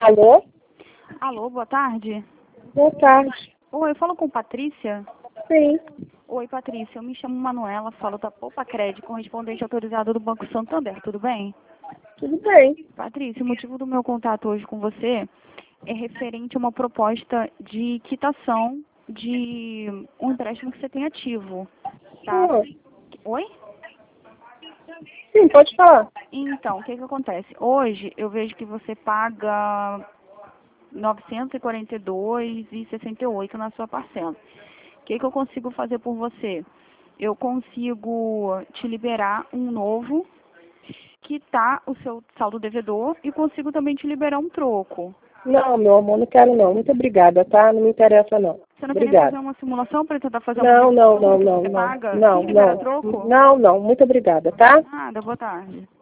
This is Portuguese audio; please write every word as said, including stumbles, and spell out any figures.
Alô? Alô, boa tarde. Boa tarde. Oi, eu falo com Patrícia? Sim. Oi, Patrícia, eu me chamo Manuela, falo da Poupa Crédito, correspondente autorizado do Banco Santander, tudo bem? Tudo bem. Patrícia, o motivo do meu contato hoje com você é referente a uma proposta de quitação de um empréstimo que você tem ativo, tá? Ah, Oi? sim, pode falar. Então, o que que acontece? Hoje eu vejo que você paga novecentos e quarenta e dois reais e sessenta e oito centavos na sua parcela. O que que eu consigo fazer por você? Eu consigo te liberar um novo, quitar o seu saldo devedor e consigo também te liberar um troco. Não, meu amor, não quero não. Muito obrigada, tá? Não me interessa não. Você não quer nem Obrigada. fazer uma simulação para tentar fazer uma Não, não, redução não, do que não, você não. paga Não, e liberar não. troco? Não, não. Muito obrigada, tá? Nada, boa tarde.